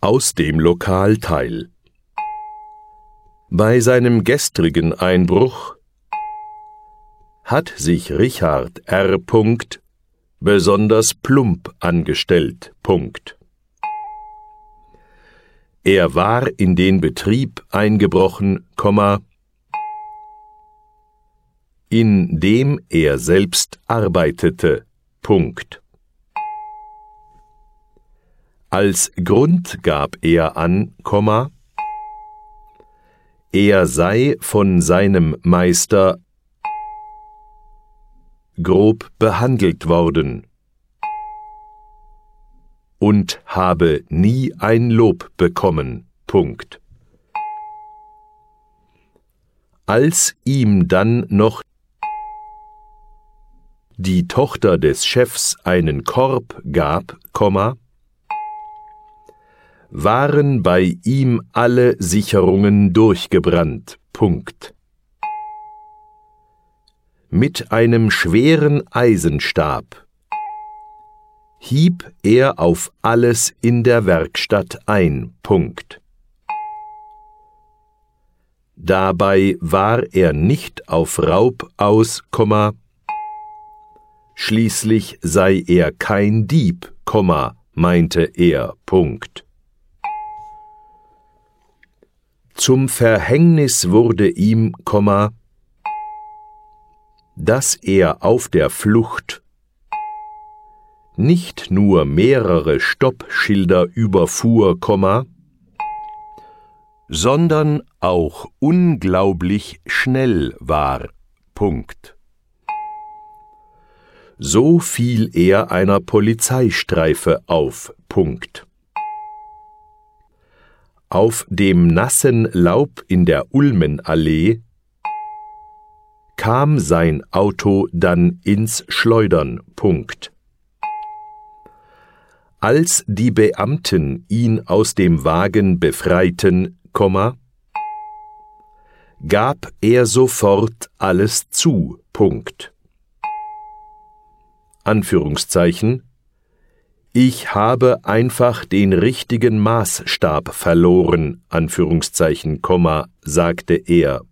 Aus dem Lokalteil. Bei seinem gestrigen Einbruch hat sich Richard R. besonders plump angestellt. Er war in den Betrieb eingebrochen, in dem er selbst arbeitete. Als Grund gab er an, er sei von seinem Meister grob behandelt worden und habe nie ein Lob bekommen. Als ihm dann noch die Tochter des Chefs einen Korb gab, waren bei ihm alle Sicherungen durchgebrannt. Mit einem schweren Eisenstab hieb er auf alles in der Werkstatt ein. Dabei war er nicht auf Raub aus, schließlich sei er kein Dieb, meinte er. Zum Verhängnis wurde ihm, dass er auf der Flucht nicht nur mehrere Stoppschilder überfuhr, sondern auch unglaublich schnell war. So fiel er einer Polizeistreife auf. Auf dem nassen Laub in der Ulmenallee kam sein Auto dann ins Schleudern. Als die Beamten ihn aus dem Wagen befreiten, gab er sofort alles zu. Anführungszeichen: Ich habe einfach den richtigen Maßstab verloren, Anführungszeichen, sagte er.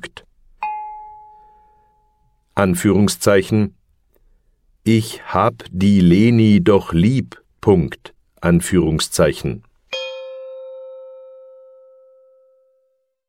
Anführungszeichen: Ich hab die Leni doch lieb. Anführungszeichen.